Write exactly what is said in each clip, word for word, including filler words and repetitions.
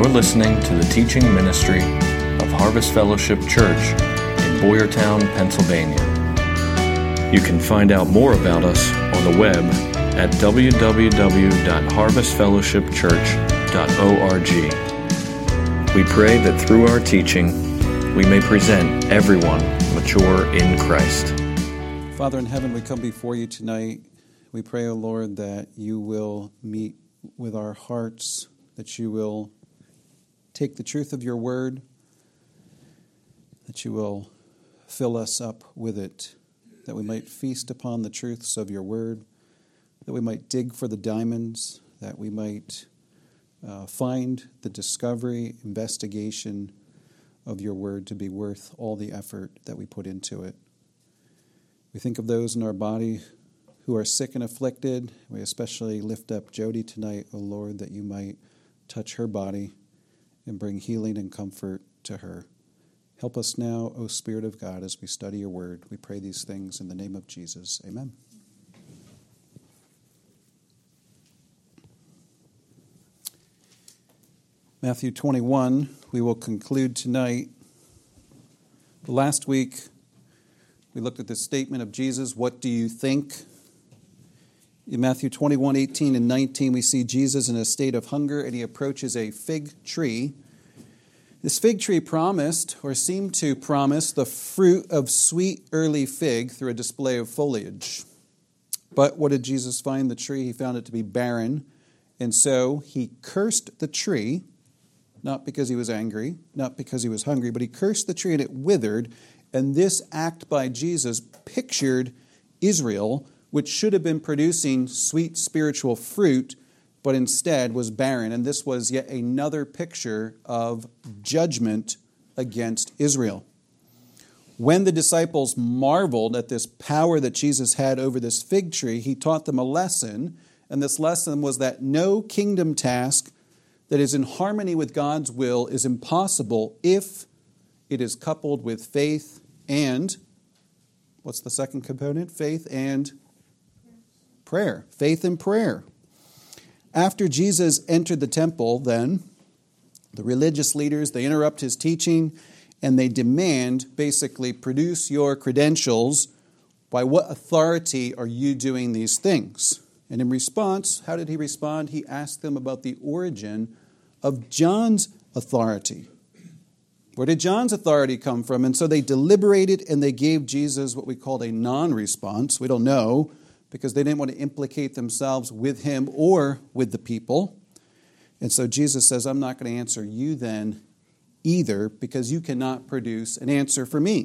You're listening to the teaching ministry of Harvest Fellowship Church in Boyertown, Pennsylvania. You can find out more about us on the web at w w w dot harvest fellowship church dot org. We pray that through our teaching, we may present everyone mature in Christ. Father in heaven, we come before you tonight. We pray, O Lord, that you will meet with our hearts, that you will take the truth of your word, that you will fill us up with it, that we might feast upon the truths of your word, that we might dig for the diamonds, that we might uh, find the discovery, investigation of your word to be worth all the effort that we put into it. We think of those in our body who are sick and afflicted. We especially lift up Jody tonight, O Lord, that you might touch her body and bring healing and comfort to her. Help us now, O Spirit of God, as we study your word. We pray these things in the name of Jesus. Amen. Matthew twenty-one, we will conclude tonight. Last week, we looked at the statement of Jesus, what do you think? In Matthew twenty-one, eighteen and nineteen, we see Jesus in a state of hunger, and he approaches a fig tree. This fig tree promised, or seemed to promise, the fruit of sweet early fig through a display of foliage. But what did Jesus find the tree? He found it to be barren, and so he cursed the tree, not because he was angry, not because he was hungry, but he cursed the tree and it withered, and this act by Jesus pictured Israel, which should have been producing sweet spiritual fruit, but instead was barren. And this was yet another picture of judgment against Israel. When the disciples marveled at this power that Jesus had over this fig tree, he taught them a lesson, and this lesson was that no kingdom task that is in harmony with God's will is impossible if it is coupled with faith and, what's the second component? Faith and prayer. Faith and prayer. After Jesus entered the temple, then, the religious leaders, they interrupt his teaching and they demand, basically, produce your credentials. By what authority are you doing these things? And in response, how did he respond? He asked them about the origin of John's authority. Where did John's authority come from? And so they deliberated and they gave Jesus what we called a non-response. We don't know, because they didn't want to implicate themselves with him or with the people. And so Jesus says, I'm not going to answer you then either, because you cannot produce an answer for me.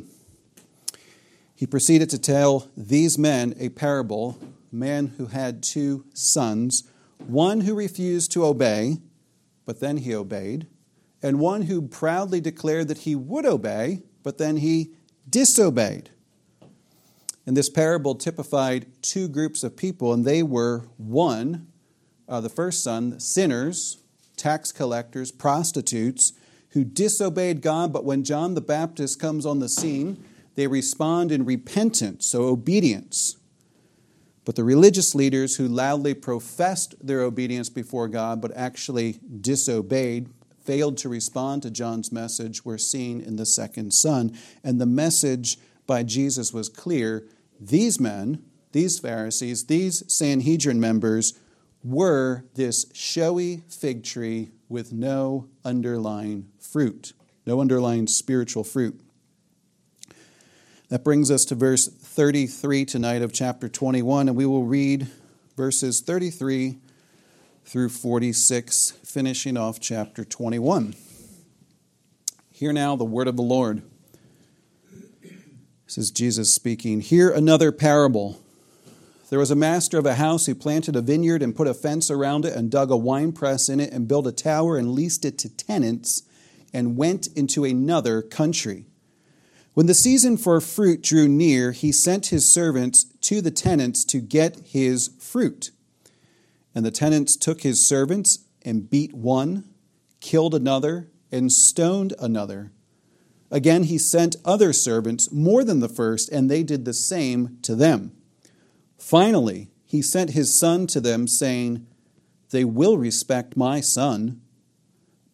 He proceeded to tell these men a parable, a man who had two sons, one who refused to obey, but then he obeyed, and one who proudly declared that he would obey, but then he disobeyed. And this parable typified two groups of people, and they were, one, uh, the first son, sinners, tax collectors, prostitutes, who disobeyed God, but when John the Baptist comes on the scene, they respond in repentance, so obedience. But the religious leaders who loudly professed their obedience before God, but actually disobeyed, failed to respond to John's message, were seen in the second son. And the message by Jesus was clear. These men, these Pharisees, these Sanhedrin members were this showy fig tree with no underlying fruit, no underlying spiritual fruit. That brings us to verse thirty-three tonight of chapter twenty-one, and we will read verses thirty-three through forty-six, finishing off chapter twenty-one. Hear now the word of the Lord. This is Jesus speaking. Hear another parable. There was a master of a house who planted a vineyard and put a fence around it and dug a winepress in it and built a tower and leased it to tenants and went into another country. When the season for fruit drew near, he sent his servants to the tenants to get his fruit. And the tenants took his servants and beat one, killed another, and stoned another. Again, he sent other servants, more than the first, and they did the same to them. Finally, he sent his son to them, saying, They will respect my son.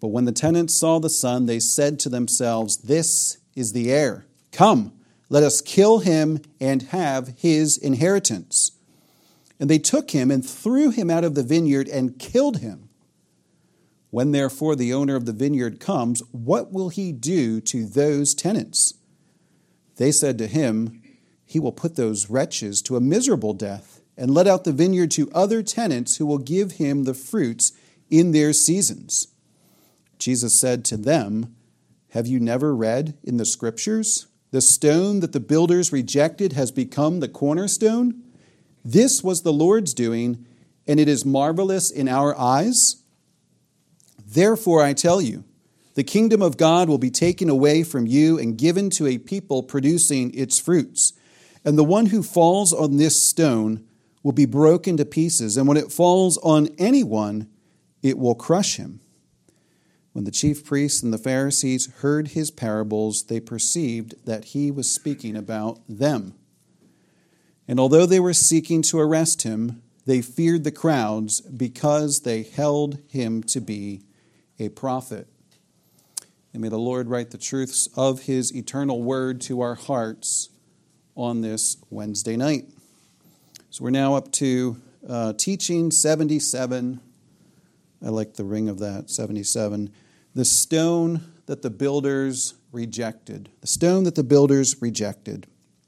But when the tenants saw the son, they said to themselves, 'This is the heir. Come, let us kill him and have his inheritance.' And they took him and threw him out of the vineyard and killed him. When therefore the owner of the vineyard comes, what will he do to those tenants?" They said to him, "He will put those wretches to a miserable death and let out the vineyard to other tenants who will give him the fruits in their seasons." Jesus said to them, "Have you never read in the Scriptures, the stone that the builders rejected has become the cornerstone? This was the Lord's doing, and it is marvelous in our eyes. Therefore I tell you, the kingdom of God will be taken away from you and given to a people producing its fruits. And the one who falls on this stone will be broken to pieces, and when it falls on anyone, it will crush him." When the chief priests and the Pharisees heard his parables, they perceived that he was speaking about them. And although they were seeking to arrest him, they feared the crowds because they held him to be a prophet. And may the Lord write the truths of his eternal word to our hearts on this Wednesday night. So we're now up to uh, teaching seventy-seven. I like the ring of that, seventy-seven. The stone that the builders rejected. The stone that the builders rejected.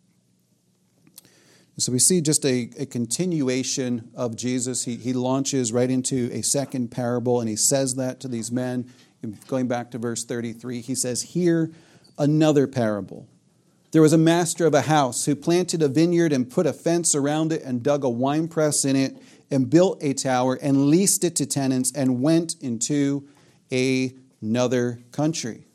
So we see just a, a continuation of Jesus. He, he launches right into a second parable, and he says that to these men. Going back to verse thirty-three, he says, "Hear another parable. There was a master of a house who planted a vineyard and put a fence around it and dug a winepress in it and built a tower and leased it to tenants and went into another country."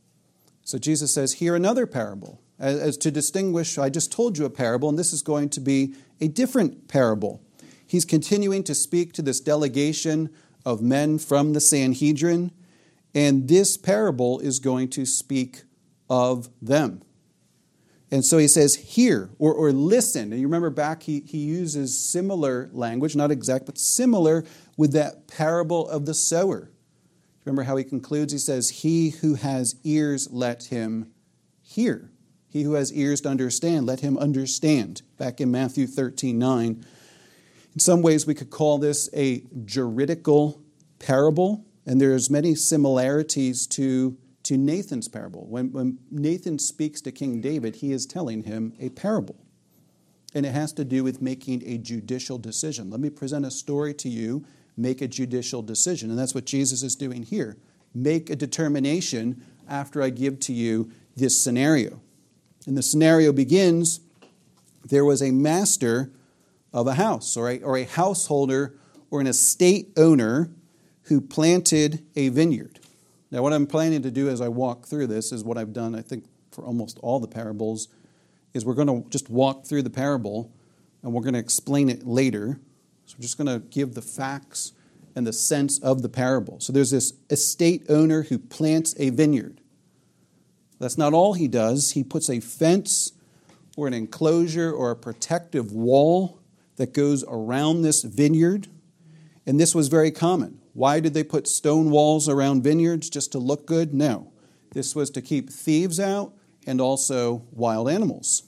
So Jesus says, "Hear another parable." As, as to distinguish, I just told you a parable, and this is going to be a different parable. He's continuing to speak to this delegation of men from the Sanhedrin, and this parable is going to speak of them. And so he says, "Hear," or, or listen. And you remember back, he, he uses similar language, not exact, but similar with that parable of the sower. Remember how he concludes? He says, "He who has ears, let him hear. He who has ears to understand, let him understand." Back in Matthew thirteen nine. In some ways, we could call this a juridical parable, and there's many similarities to, to Nathan's parable. When, when Nathan speaks to King David, he is telling him a parable, and it has to do with making a judicial decision. Let me present a story to you, make a judicial decision, and that's what Jesus is doing here. Make a determination after I give to you this scenario. And the scenario begins, there was a master of a house, or a, or a householder or an estate owner who planted a vineyard. Now, what I'm planning to do as I walk through this is what I've done, I think, for almost all the parables, is we're going to just walk through the parable, and we're going to explain it later. So we're just going to give the facts and the sense of the parable. So there's this estate owner who plants a vineyard. That's not all he does. He puts a fence or an enclosure or a protective wall that goes around this vineyard. And this was very common. Why did they put stone walls around vineyards? Just to look good? No. This was to keep thieves out and also wild animals.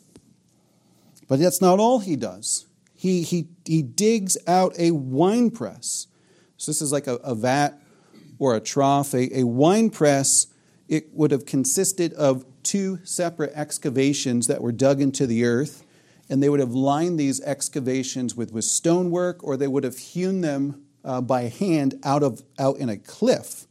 But that's not all he does. He, he, he digs out a wine press. So this is like a, a vat or a trough. A, a wine press, it would have consisted of two separate excavations that were dug into the earth, and they would have lined these excavations with, with stonework, or they would have hewn them uh, by hand out of out in a cliff.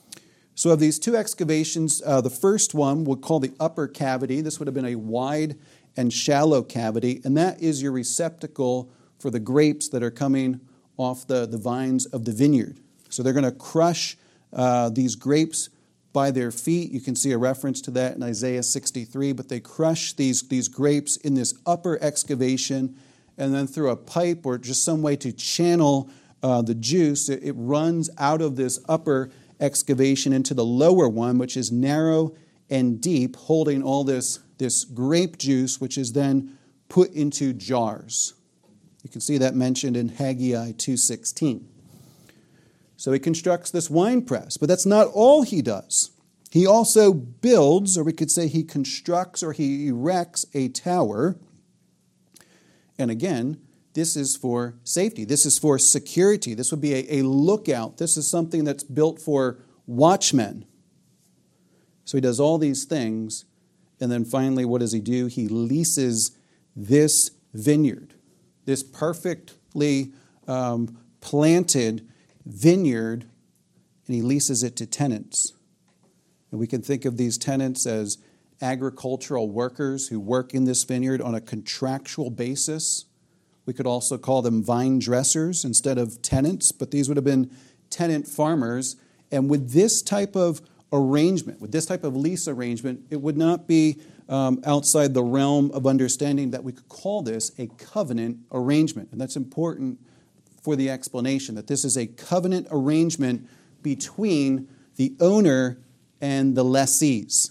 So of these two excavations, uh, the first one we'll call the upper cavity. This would have been a wide and shallow cavity, and that is your receptacle for the grapes that are coming off the, the vines of the vineyard. So they're going to crush uh, these grapes by their feet. You can see a reference to that in Isaiah sixty-three, but they crush these, these grapes in this upper excavation, and then through a pipe or just some way to channel uh, the juice, it, it runs out of this upper excavation into the lower one, which is narrow and deep, holding all this, this grape juice, which is then put into jars. You can see that mentioned in Haggai two sixteen. So he constructs this wine press, but that's not all he does. He also builds, or we could say he constructs or he erects a tower. And again, this is for safety. This is for security. This would be a, a lookout. This is something that's built for watchmen. So he does all these things. And then finally, what does he do? He leases this vineyard, this perfectly um, planted vineyard, and he leases it to tenants. And we can think of these tenants as agricultural workers who work in this vineyard on a contractual basis. We could also call them vine dressers instead of tenants, but these would have been tenant farmers. And with this type of arrangement, with this type of lease arrangement, it would not be um, outside the realm of understanding that we could call this a covenant arrangement. And that's important for the explanation, that this is a covenant arrangement between the owner and the lessees.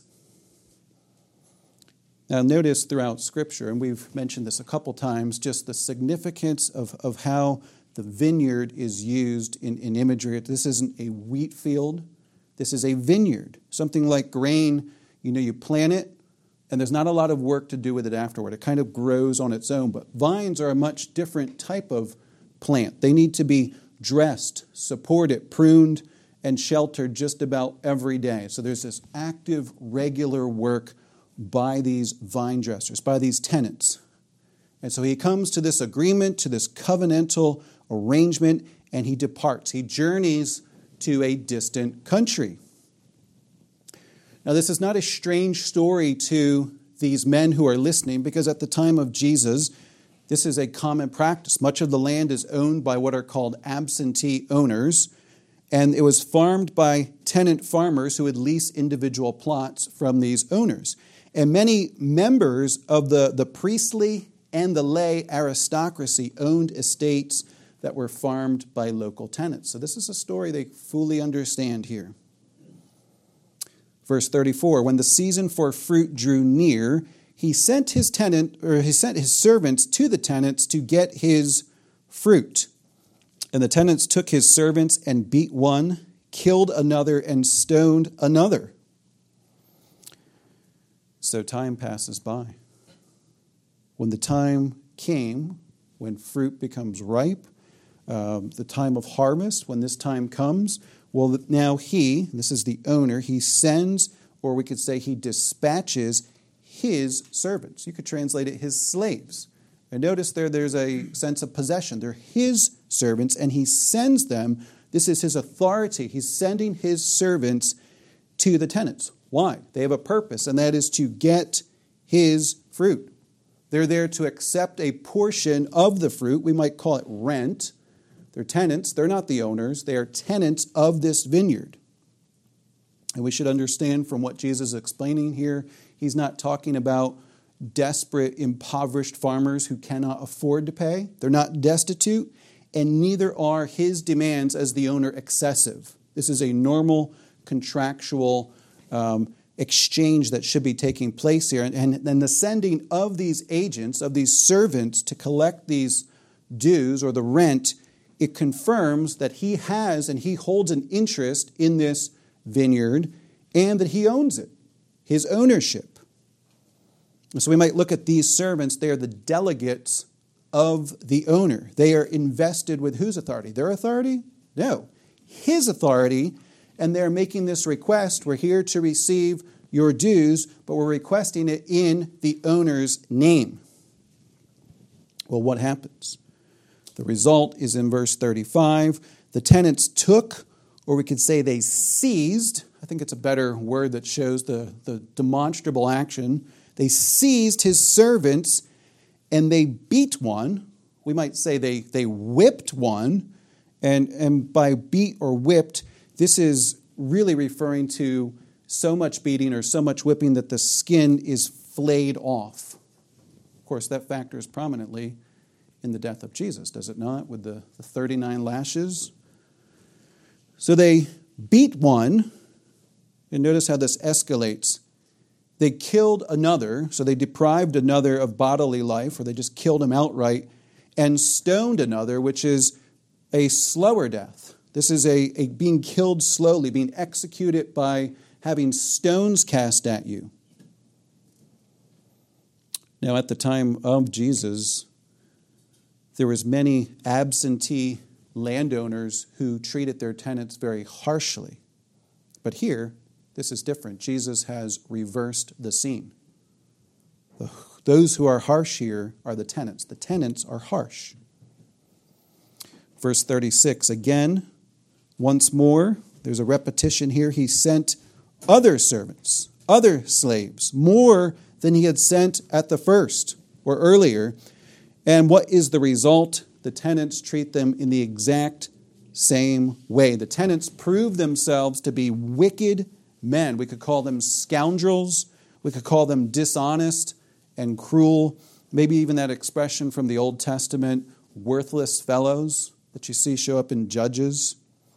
Now notice throughout Scripture, and we've mentioned this a couple times, just the significance of, of how the vineyard is used in, in imagery. This isn't a wheat field. This is a vineyard. Something like grain, you know, you plant it, and there's not a lot of work to do with it afterward. It kind of grows on its own. But vines are a much different type of plant. They need to be dressed, supported, pruned, and sheltered just about every day. So there's this active, regular work by these vine dressers, by these tenants. And so he comes to this agreement, to this covenantal arrangement, and he departs. He journeys to a distant country. Now, this is not a strange story to these men who are listening, because at the time of Jesus, this is a common practice. Much of the land is owned by what are called absentee owners, and it was farmed by tenant farmers who would lease individual plots from these owners. And many members of the, the priestly and the lay aristocracy owned estates that were farmed by local tenants. So this is a story they fully understand here. Verse thirty-four, when the season for fruit drew near, he sent his tenant, or he sent his servants to the tenants to get his fruit. And the tenants took his servants and beat one, killed another, and stoned another. So time passes by. When the time came, when fruit becomes ripe, um, the time of harvest, when this time comes, well, now he, this is the owner, he sends, or we could say he dispatches his servants. You could translate it his slaves. And notice there, there's a sense of possession. They're his servants, and he sends them. This is his authority. He's sending his servants to the tenants. Why? They have a purpose, and that is to get his fruit. They're there to accept a portion of the fruit. We might call it rent. They're tenants. They're not the owners. They are tenants of this vineyard. And we should understand from what Jesus is explaining here, he's not talking about desperate, impoverished farmers who cannot afford to pay. They're not destitute, and neither are his demands as the owner excessive. This is a normal contractual um, exchange that should be taking place here. And then the sending of these agents, of these servants to collect these dues or the rent, it confirms that he has and he holds an interest in this vineyard and that he owns it, his ownership. So we might look at these servants. They are the delegates of the owner. They are invested with whose authority? Their authority? No. His authority. And they're making this request. We're here to receive your dues, but we're requesting it in the owner's name. Well, what happens? The result is in verse thirty-five. The tenants took, or we could say they seized. I think it's a better word that shows the, the demonstrable action. They seized his servants and they beat one. We might say they, they whipped one. And, and by beat or whipped, this is really referring to so much beating or so much whipping that the skin is flayed off. Of course, that factors prominently in the death of Jesus, does it not, with the, the thirty-nine lashes? So they beat one, and notice how this escalates. They killed another, so they deprived another of bodily life, or they just killed him outright, and stoned another, which is a slower death. This is a, a being killed slowly, being executed by having stones cast at you. Now, at the time of Jesus, there was many absentee landowners who treated their tenants very harshly. But here, this is different. Jesus has reversed the scene. The, those who are harsh here are the tenants. The tenants are harsh. Verse thirty-six, again, once more, there's a repetition here. He sent other servants, other slaves, more than he had sent at the first or earlier. And what is the result? The tenants treat them in the exact same way. The tenants prove themselves to be wicked men. We could call them scoundrels. We could call them dishonest and cruel. Maybe even that expression from the Old Testament, worthless fellows, that you see show up in Judges.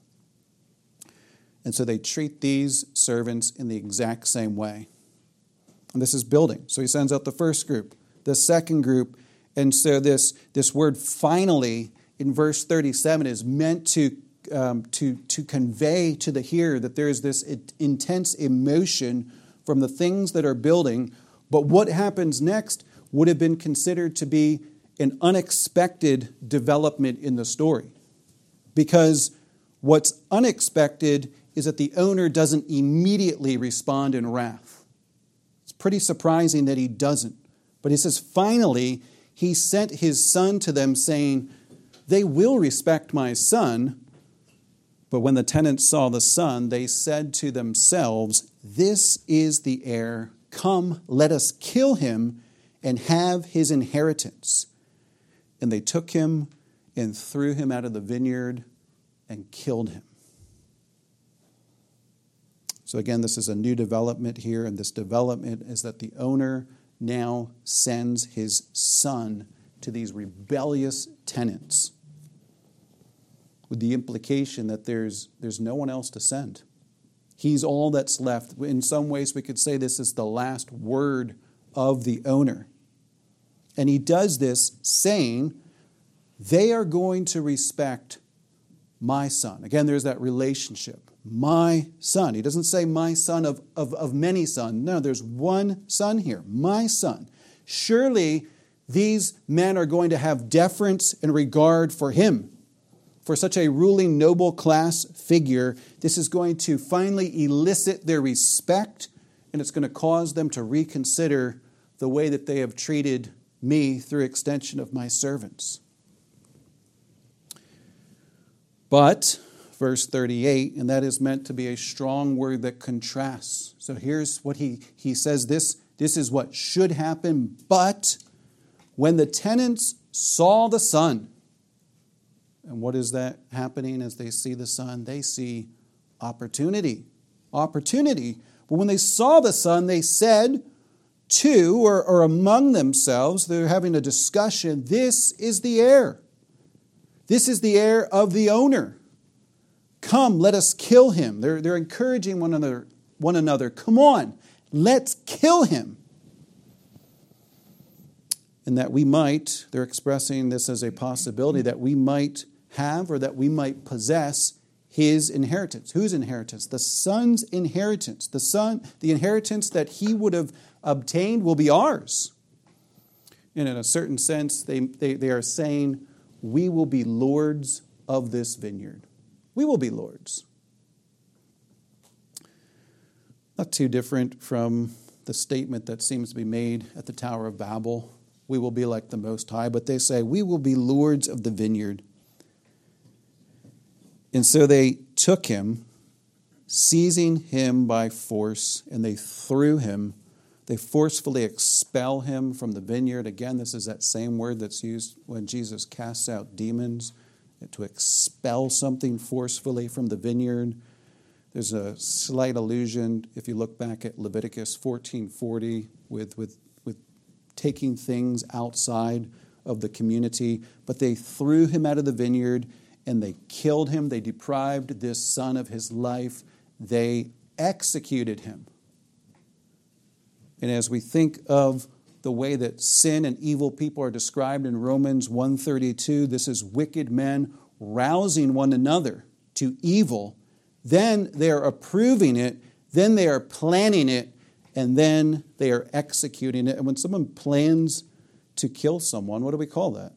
And so they treat these servants in the exact same way. And this is building. So he sends out the first group, the second group. And so this, this word finally in verse thirty-seven is meant to, um, to, to convey to the hearer that there is this intense emotion from the things that are building. But what happens next would have been considered to be an unexpected development in the story. Because what's unexpected is that the owner doesn't immediately respond in wrath. It's pretty surprising that he doesn't. But he says, finally, he sent his son to them saying, they will respect my son. But when the tenants saw the son, they said to themselves, this is the heir. Come, let us kill him and have his inheritance. And they took him and threw him out of the vineyard and killed him. So again, this is a new development here, and this development is that the owner now sends his son to these rebellious tenants, with the implication that there's, there's no one else to send. He's all that's left. In some ways, we could say this is the last word of the owner. And he does this saying, they are going to respect my son. Again, there's that relationship. My son. He doesn't say my son of, of, of many sons. No, there's one son here. My son. Surely these men are going to have deference and regard for him. For such a ruling noble class figure, this is going to finally elicit their respect, and it's going to cause them to reconsider the way that they have treated me through extension of my servants. But, verse thirty-eight, and that is meant to be a strong word that contrasts. So here's what he, he says, this, this is what should happen. But when the tenants saw the son, and what is that happening as they see the son? They see opportunity. Opportunity. But when they saw the son, they said to, or, or among themselves, they're having a discussion, this is the heir. This is the heir of the owner. Come, let us kill him. They're, they're encouraging one another, one another. Come on, let's kill him. And that we might, they're expressing this as a possibility, that we might have or that we might possess his inheritance. Whose inheritance? The son's inheritance. The son, the inheritance that he would have obtained will be ours. And in a certain sense, they, they, they are saying, we will be lords of this vineyard. We will be lords. Not too different from the statement that seems to be made at the Tower of Babel. We will be like the Most High, but they say, we will be lords of the vineyard. And so they took him, seizing him by force, and they threw him. They forcefully expel him from the vineyard. Again, this is that same word that's used when Jesus casts out demons, to expel something forcefully from the vineyard. There's a slight allusion, if you look back at Leviticus fourteen forty, with, with, with taking things outside of the community. But they threw him out of the vineyard, and they killed him. They deprived this son of his life. They executed him. And as we think of the way that sin and evil people are described in Romans one thirty-two, this is wicked men rousing one another to evil, then they are approving it, then they are planning it, and then they are executing it. And when someone plans to kill someone, what do we call that?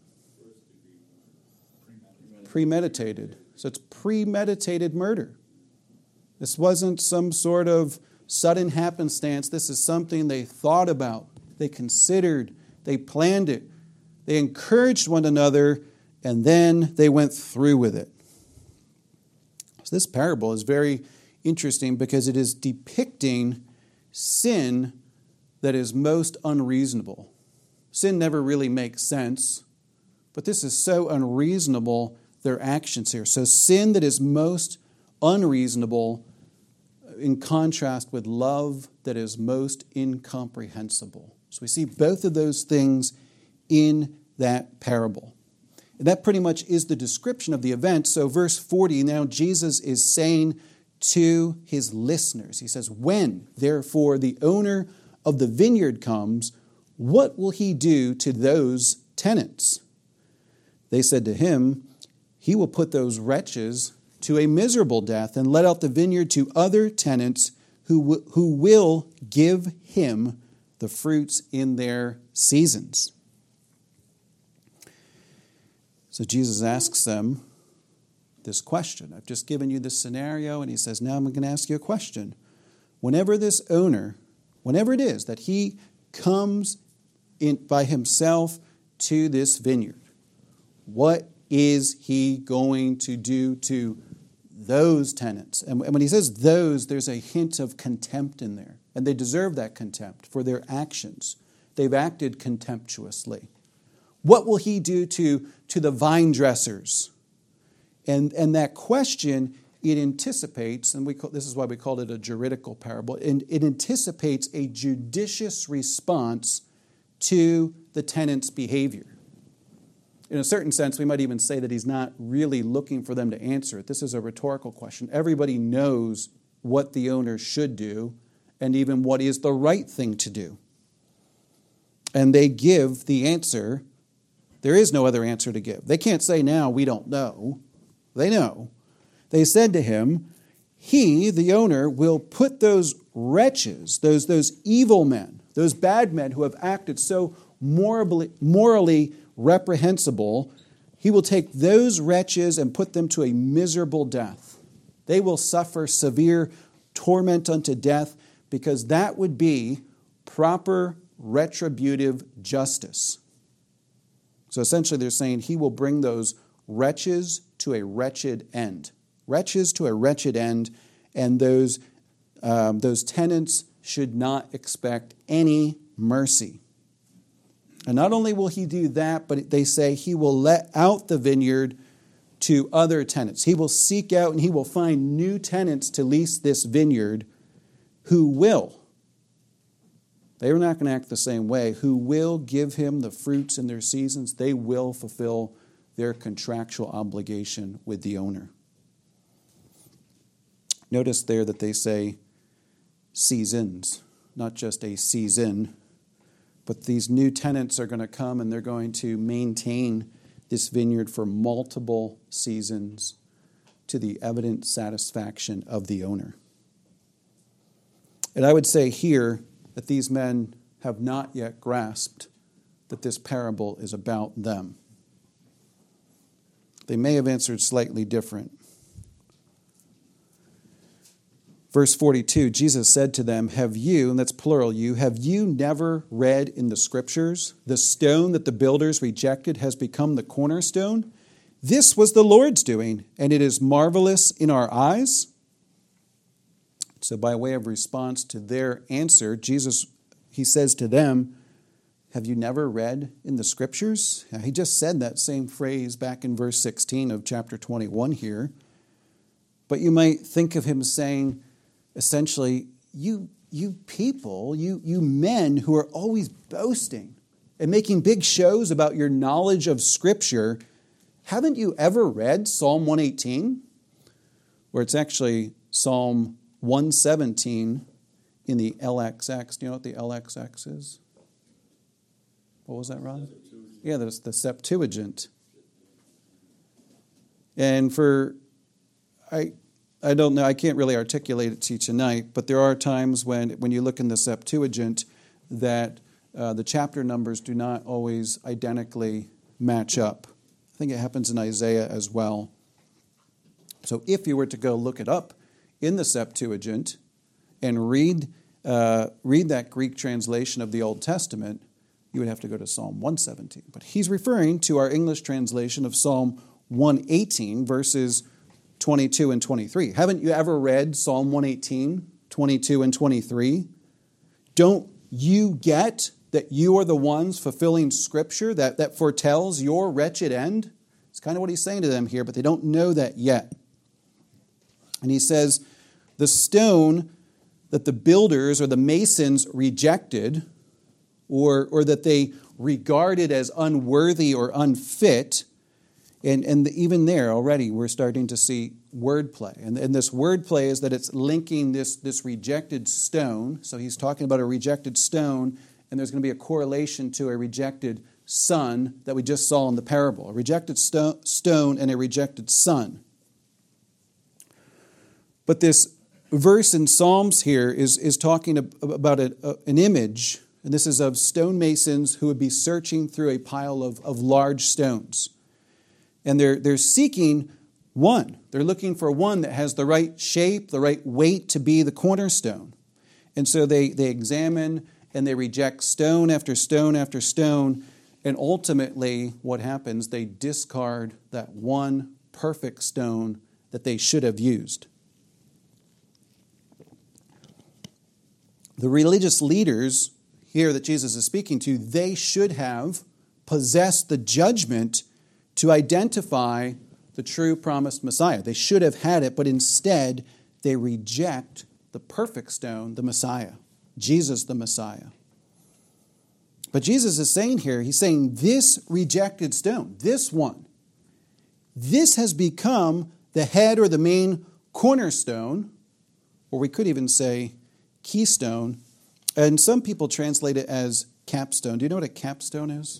Premeditated. So it's premeditated murder. This wasn't some sort of sudden happenstance. This is something they thought about, they considered, they planned it, they encouraged one another, and then they went through with it. So this parable is very interesting because it is depicting sin that is most unreasonable. Sin never really makes sense, but this is so unreasonable, their actions here. So sin that is most unreasonable in contrast with love that is most incomprehensible. So we see both of those things in that parable. And that pretty much is the description of the event. So verse forty, now Jesus is saying to his listeners, he says, when, therefore, the owner of the vineyard comes, what will he do to those tenants? They said to him, he will put those wretches to a miserable death and let out the vineyard to other tenants who, w- who will give him the fruits in their seasons. So Jesus asks them this question. I've just given you this scenario, and he says, now I'm going to ask you a question. Whenever this owner, whenever it is that he comes in by himself to this vineyard, what is he going to do to those tenants? And when he says those, there's a hint of contempt in there. And they deserve that contempt for their actions. They've acted contemptuously. What will he do to, to the vine dressers? And, and that question, it anticipates, and we call, this is why we called it a juridical parable, and it anticipates a judicious response to the tenant's behavior. In a certain sense, we might even say that he's not really looking for them to answer it. This is a rhetorical question. Everybody knows what the owner should do and even what is the right thing to do. And they give the answer. There is no other answer to give. They can't say now, we don't know. They know. They said to him, he, the owner, will put those wretches, those, those evil men, those bad men who have acted so morally, morally reprehensible, he will take those wretches and put them to a miserable death. They will suffer severe torment unto death because that would be proper retributive justice. So essentially they're saying he will bring those wretches to a wretched end. Wretches to a wretched end, and those, um, those tenants should not expect any mercy. And not only will he do that, but they say he will let out the vineyard to other tenants. He will seek out and he will find new tenants to lease this vineyard who will, they are not going to act the same way, who will give him the fruits in their seasons. They will fulfill their contractual obligation with the owner. Notice there that they say seasons, not just a season, but these new tenants are going to come and they're going to maintain this vineyard for multiple seasons to the evident satisfaction of the owner. And I would say here that these men have not yet grasped that this parable is about them. They may have answered slightly different. Verse forty-two, Jesus said to them, have you, and that's plural you, have you never read in the Scriptures, the stone that the builders rejected has become the cornerstone? This was the Lord's doing, and it is marvelous in our eyes. So by way of response to their answer, Jesus, he says to them, have you never read in the Scriptures? He just said that same phrase back in verse sixteen of chapter twenty-one here. But you might think of him saying, essentially, you you people, you, you men who are always boasting and making big shows about your knowledge of Scripture, haven't you ever read Psalm one eighteen? Where it's actually Psalm one seventeen in the L X X. Do you know what the L X X is? What was that, Ron? Yeah, that's the Septuagint. And for, I I don't know, I can't really articulate it to you tonight, but there are times when, when you look in the Septuagint that uh, the chapter numbers do not always identically match up. I think it happens in Isaiah as well. So if you were to go look it up in the Septuagint and read uh, read that Greek translation of the Old Testament, you would have to go to Psalm one seventeen. But he's referring to our English translation of Psalm one eighteen, verses twenty-two and twenty-three. Haven't you ever read Psalm one eighteen, twenty-two and twenty-three? Don't you get that you are the ones fulfilling Scripture that, that foretells your wretched end? It's kind of what he's saying to them here, but they don't know that yet. And he says, the stone that the builders or the masons rejected, or, or that they regarded as unworthy or unfit, and, and even there already we're starting to see wordplay. And, and this wordplay is that it's linking this, this rejected stone. So he's talking about a rejected stone, and there's going to be a correlation to a rejected son that we just saw in the parable. A rejected sto- stone and a rejected son. But this verse in Psalms here is, is talking about a, a, an image, and this is of stonemasons who would be searching through a pile of, of large stones. And they're, they're seeking one. They're looking for one that has the right shape, the right weight to be the cornerstone. And so they, they examine and they reject stone after stone after stone. And ultimately, what happens, they discard that one perfect stone that they should have used. The religious leaders here that Jesus is speaking to, they should have possessed the judgment to identify the true promised Messiah. They should have had it, but instead they reject the perfect stone, the Messiah, Jesus the Messiah. But Jesus is saying here, he's saying this rejected stone, this one, this has become the head or the main cornerstone, or we could even say keystone, and some people translate it as capstone. Do you know what a capstone is?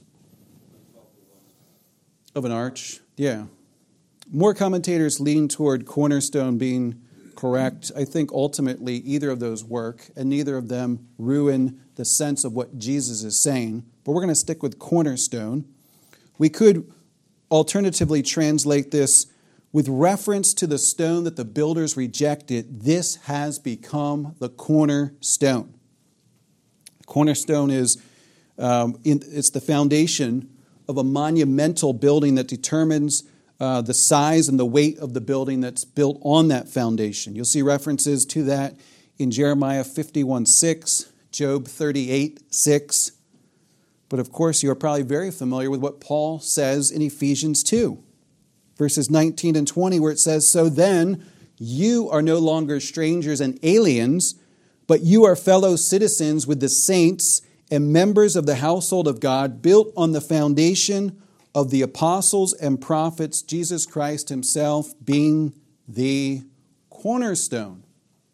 Of an arch? Yeah. More commentators lean toward cornerstone being correct. I think ultimately either of those work, and neither of them ruin the sense of what Jesus is saying. But we're going to stick with cornerstone. We could alternatively translate this with reference to the stone that the builders rejected. This has become the cornerstone. Cornerstone is um, in, it's the foundation of a monumental building that determines uh, the size and the weight of the building that's built on that foundation. You'll see references to that in Jeremiah fifty-one six, Job thirty-eight six. But of course, you're probably very familiar with what Paul says in Ephesians two, verses nineteen and twenty, where it says, "So then, you are no longer strangers and aliens, but you are fellow citizens with the saints and members of the household of God, built on the foundation of the apostles and prophets, Jesus Christ himself being the cornerstone."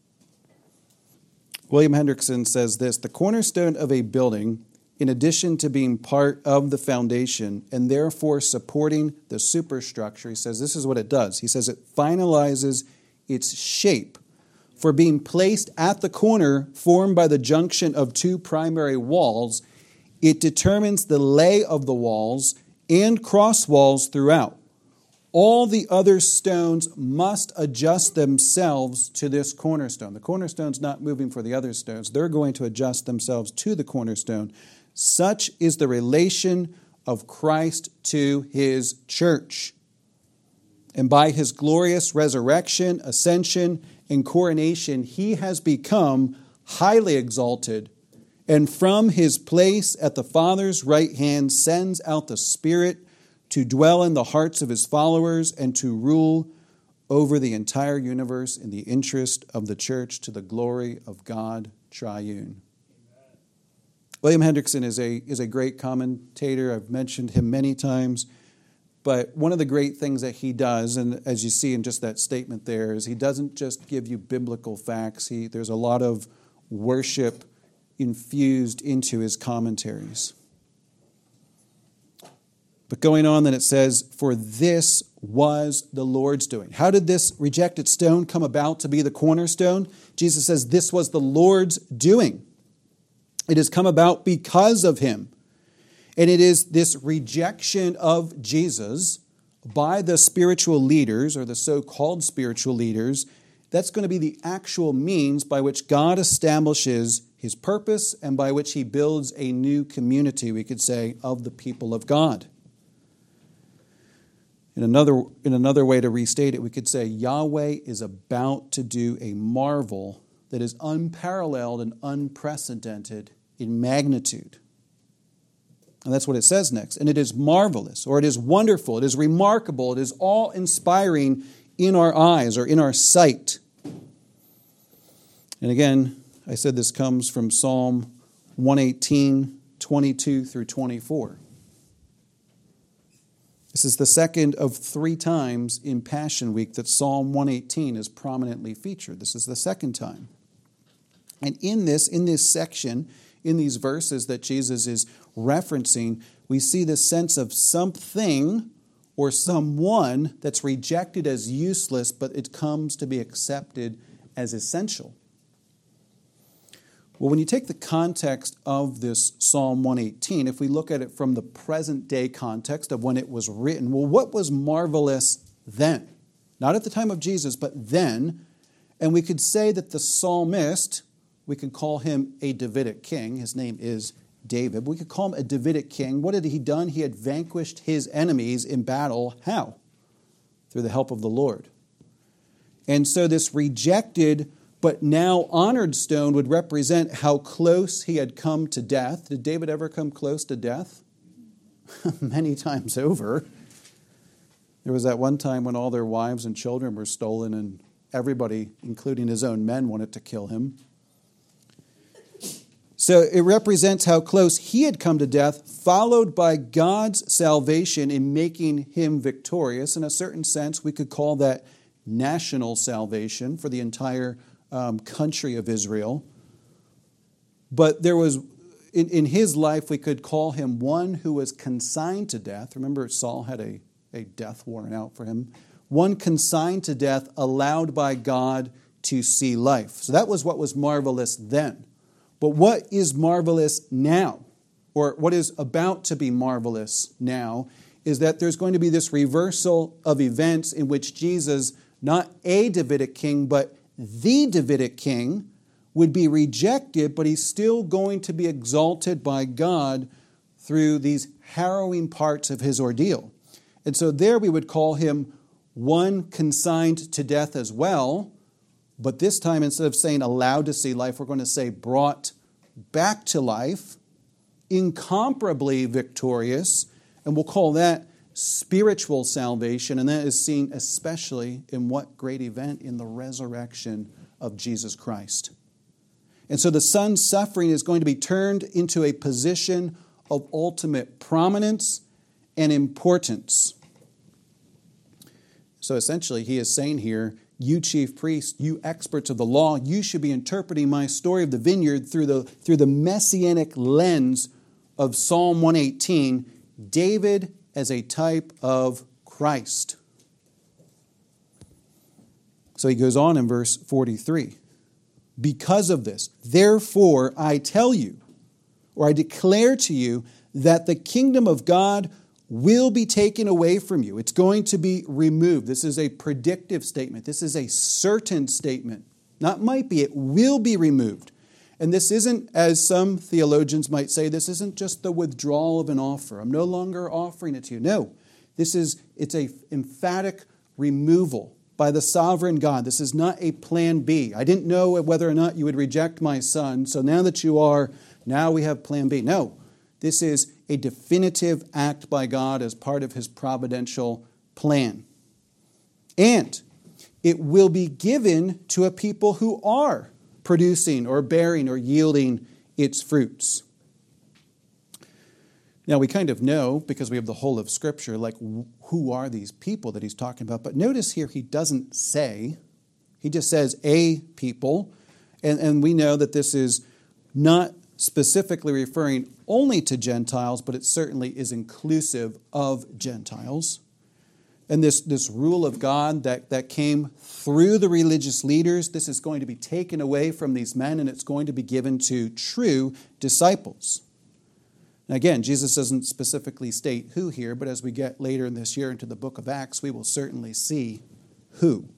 William Hendrickson says this: "The cornerstone of a building, in addition to being part of the foundation and therefore supporting the superstructure," he says this is what it does. He says it finalizes its shape. For being placed at the corner formed by the junction of two primary walls, it determines the lay of the walls and cross walls throughout. All the other stones must adjust themselves to this cornerstone. The cornerstone's not moving for the other stones. They're going to adjust themselves to the cornerstone. Such is the relation of Christ to his church. And by his glorious resurrection, ascension, and coronation, he has become highly exalted, and from his place at the Father's right hand sends out the Spirit to dwell in the hearts of his followers and to rule over the entire universe in the interest of the church, to the glory of God triune. Amen. William Hendrickson is a, is a great commentator. I've mentioned him many times. But one of the great things that he does, and as you see in just that statement there, is he doesn't just give you biblical facts. He, there's a lot of worship infused into his commentaries. But going on, then it says, for this was the Lord's doing. How did this rejected stone come about to be the cornerstone? Jesus says this was the Lord's doing. It has come about because of him. And it is this rejection of Jesus by the spiritual leaders, or the so-called spiritual leaders, that's going to be the actual means by which God establishes his purpose and by which he builds a new community, we could say, of the people of God. In another, in another way to restate it, we could say Yahweh is about to do a marvel that is unparalleled and unprecedented in magnitude. And that's what it says next. And it is marvelous, or it is wonderful, it is remarkable, it is awe-inspiring in our eyes or in our sight. And again, I said this comes from Psalm one eighteen, twenty-two through twenty-four. This is the second of three times in Passion Week that Psalm one eighteen is prominently featured. This is the second time. And in this, in this section, in these verses that Jesus is referencing, we see this sense of something or someone that's rejected as useless, but it comes to be accepted as essential. Well, when you take the context of this Psalm one eighteen, if we look at it from the present day context of when it was written, well, what was marvelous then? Not at the time of Jesus, but then. And we could say that the psalmist, we could call him a Davidic king. His name is David. We could call him a Davidic king. What had he done? He had vanquished his enemies in battle. How? Through the help of the Lord. And so this rejected but now honored stone would represent how close he had come to death. Did David ever come close to death? Many times over. There was that one time when all their wives and children were stolen and everybody, including his own men, wanted to kill him. So it represents how close he had come to death, followed by God's salvation in making him victorious. In a certain sense, we could call that national salvation for the entire um, country of Israel. But there was, in, in his life, we could call him one who was consigned to death. Remember, Saul had a, a death warrant out for him. One consigned to death, allowed by God to see life. So that was what was marvelous then. But what is marvelous now, or what is about to be marvelous now, is that there's going to be this reversal of events in which Jesus, not a Davidic king, but the Davidic king, would be rejected, but he's still going to be exalted by God through these harrowing parts of his ordeal. And so there we would call him one consigned to death as well, but this time, instead of saying allowed to see life, we're going to say brought back to life, incomparably victorious, and we'll call that spiritual salvation, and that is seen especially in what great event? In the resurrection of Jesus Christ. And so the Son's suffering is going to be turned into a position of ultimate prominence and importance. So essentially, he is saying here, you chief priests, you experts of the law, you should be interpreting my story of the vineyard through the, through the messianic lens of Psalm one eighteen, David as a type of Christ. So he goes on in verse forty-three. Because of this, therefore I tell you, or I declare to you, that the kingdom of God will be taken away from you. It's going to be removed. This is a predictive statement. This is a certain statement. Not might be, it will be removed. And this isn't, as some theologians might say, this isn't just the withdrawal of an offer. I'm no longer offering it to you. No, this is, it's a emphatic removal by the sovereign God. This is not a plan B. I didn't know whether or not you would reject my son, so now that you are, now we have plan B. No, this is a definitive act by God as part of his providential plan. And it will be given to a people who are producing or bearing or yielding its fruits. Now, we kind of know, because we have the whole of Scripture, like who are these people that he's talking about. But notice here he doesn't say. He just says a people. And, and we know that this is not specifically referring only to Gentiles, but it certainly is inclusive of Gentiles. And this, this rule of God that, that came through the religious leaders, this is going to be taken away from these men, and it's going to be given to true disciples. And again, Jesus doesn't specifically state who here, but as we get later in this year into the book of Acts, we will certainly see who.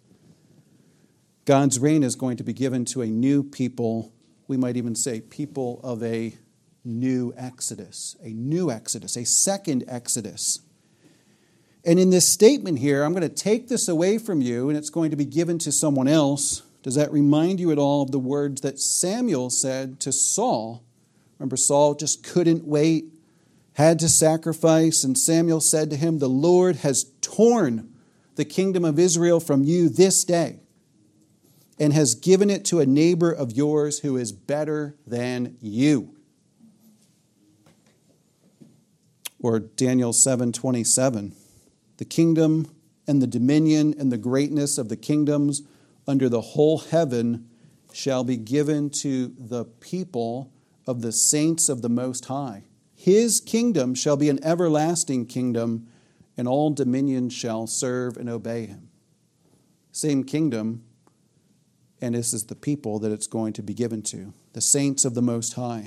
God's reign is going to be given to a new people. We might even say people of a new exodus, a new exodus, a second exodus. And in this statement here, I'm going to take this away from you and it's going to be given to someone else. Does that remind you at all of the words that Samuel said to Saul? Remember, Saul just couldn't wait, had to sacrifice, and Samuel said to him, "The Lord has torn the kingdom of Israel from you this day and has given it to a neighbor of yours who is better than you." Or Daniel seven twenty-seven, "The kingdom and the dominion and the greatness of the kingdoms under the whole heaven shall be given to the people of the saints of the Most High. His kingdom shall be an everlasting kingdom, and all dominions shall serve and obey him." Same kingdom, and this is the people that it's going to be given to, the saints of the Most High.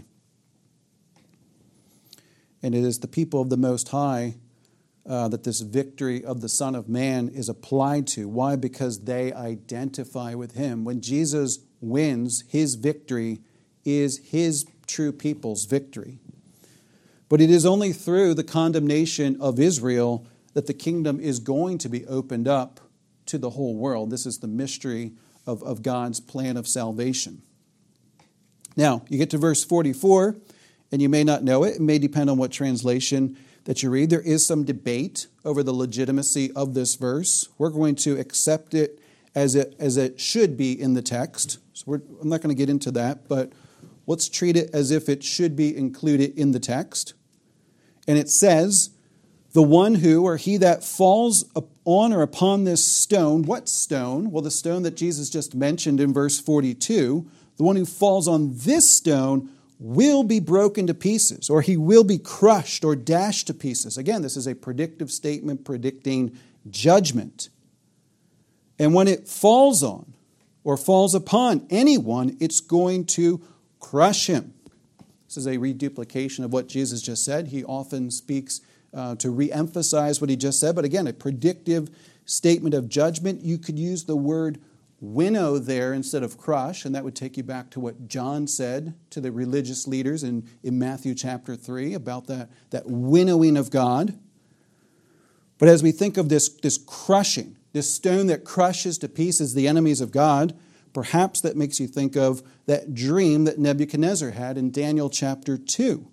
And it is the people of the Most High uh, that this victory of the Son of Man is applied to. Why? Because they identify with him. When Jesus wins, his victory is his true people's victory. But it is only through the condemnation of Israel that the kingdom is going to be opened up to the whole world. This is the mystery of, of God's plan of salvation. Now, you get to verse forty-four, and you may not know it. It may depend on what translation that you read. There is some debate over the legitimacy of this verse. We're going to accept it as it, as it should be in the text. So we're, I'm not going to get into that, but let's treat it as if it should be included in the text. And it says, "The one who, or he that falls on or upon this stone," what stone? Well, the stone that Jesus just mentioned in verse forty-two, "the one who falls on this stone will be broken to pieces," or he will be crushed or dashed to pieces. Again, this is a predictive statement predicting judgment. And when it falls on or falls upon anyone, it's going to crush him. This is a reduplication of what Jesus just said. He often speaks uh, to re-emphasize what he just said, but again, a predictive statement of judgment. You could use the word winnow there instead of crush, and that would take you back to what John said to the religious leaders in, in Matthew chapter three about that, that winnowing of God. But as we think of this, this crushing, this stone that crushes to pieces the enemies of God, perhaps that makes you think of that dream that Nebuchadnezzar had in Daniel chapter two,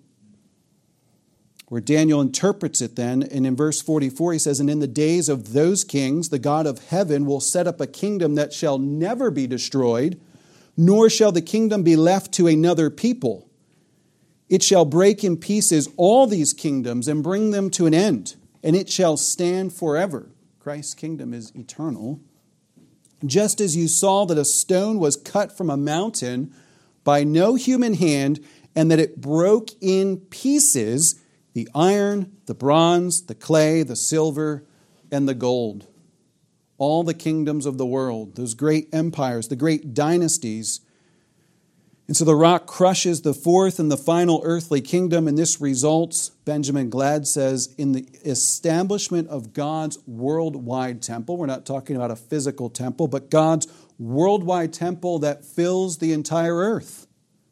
where Daniel interprets it then, and in verse forty-four he says, "And in the days of those kings, the God of heaven will set up a kingdom that shall never be destroyed, nor shall the kingdom be left to another people. It shall break in pieces all these kingdoms and bring them to an end, and it shall stand forever." Christ's kingdom is eternal. "Just as you saw that a stone was cut from a mountain by no human hand, and that it broke in pieces the iron, the bronze, the clay, the silver, and the gold." All the kingdoms of the world, those great empires, the great dynasties. And so the rock crushes the fourth and the final earthly kingdom, and this results, Benjamin Glad says, in the establishment of God's worldwide temple. We're not talking about a physical temple, but God's worldwide temple that fills the entire earth.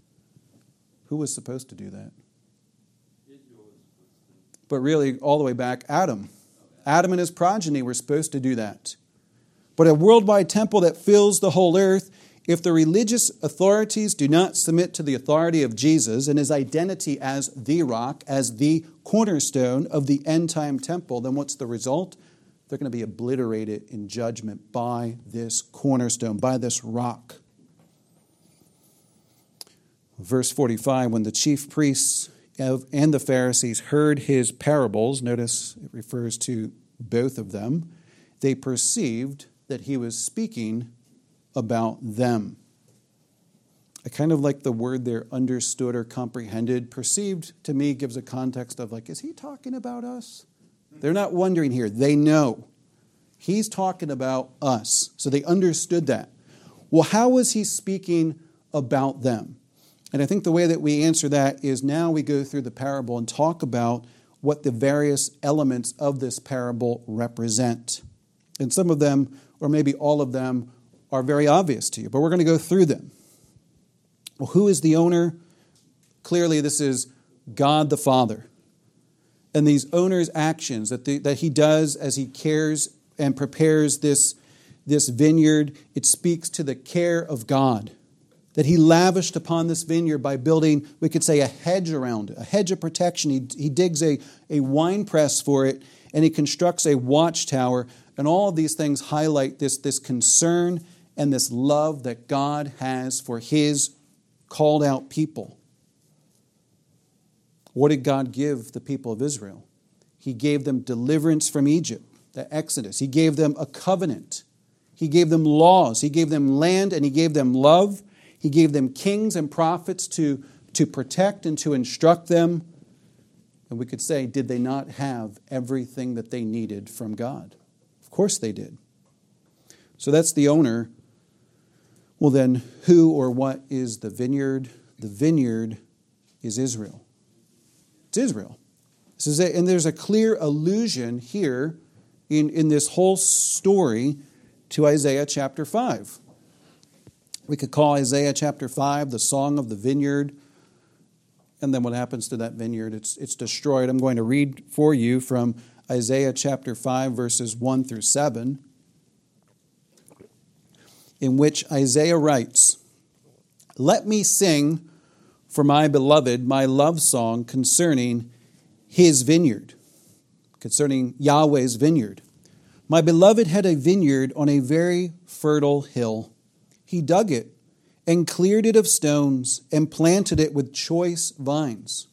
Who was supposed to do that? But really, all the way back, Adam. Adam and his progeny were supposed to do that. But a worldwide temple that fills the whole earth, if the religious authorities do not submit to the authority of Jesus and his identity as the rock, as the cornerstone of the end-time temple, then what's the result? They're going to be obliterated in judgment by this cornerstone, by this rock. Verse forty-five, "When the chief priests and the Pharisees heard his parables," notice it refers to both of them, "they perceived that he was speaking about them." I kind of like the word there, understood or comprehended. Perceived, to me, gives a context of like, is he talking about us? They're not wondering here. They know. He's talking about us. So they understood that. Well, how was he speaking about them? And I think the way that we answer that is now we go through the parable and talk about what the various elements of this parable represent. And some of them, or maybe all of them, are very obvious to you, but we're going to go through them. Well, who is the owner? Clearly, this is God the Father. And these owner's actions that, the, that he does as he cares and prepares this, this vineyard, it speaks to the care of God that he lavished upon this vineyard by building, we could say, a hedge around it, a hedge of protection. He, he digs a, a wine press for it, and he constructs a watchtower. And all of these things highlight this, this concern and this love that God has for his called out people. What did God give the people of Israel? He gave them deliverance from Egypt, the Exodus. He gave them a covenant. He gave them laws. He gave them land, and he gave them love. He gave them kings and prophets to, to protect and to instruct them. And we could say, did they not have everything that they needed from God? Of course they did. So that's the owner. Well then, who or what is the vineyard? The vineyard is Israel. It's Israel. This is a, and there's a clear allusion here in, in this whole story to Isaiah chapter five. We could call Isaiah chapter five the song of the vineyard. And then what happens to that vineyard? It's, it's destroyed. I'm going to read for you from Isaiah chapter five, verses one through seven, in which Isaiah writes, "Let me sing for my beloved my love song concerning his vineyard," concerning Yahweh's vineyard. "My beloved had a vineyard on a very fertile hill. He dug it and cleared it of stones and planted it with choice vines,"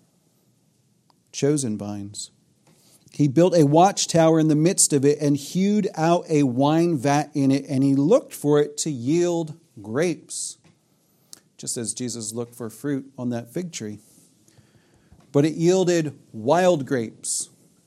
chosen vines. "He built a watchtower in the midst of it and hewed out a wine vat in it, and he looked for it to yield grapes," just as Jesus looked for fruit on that fig tree. "But it yielded wild grapes.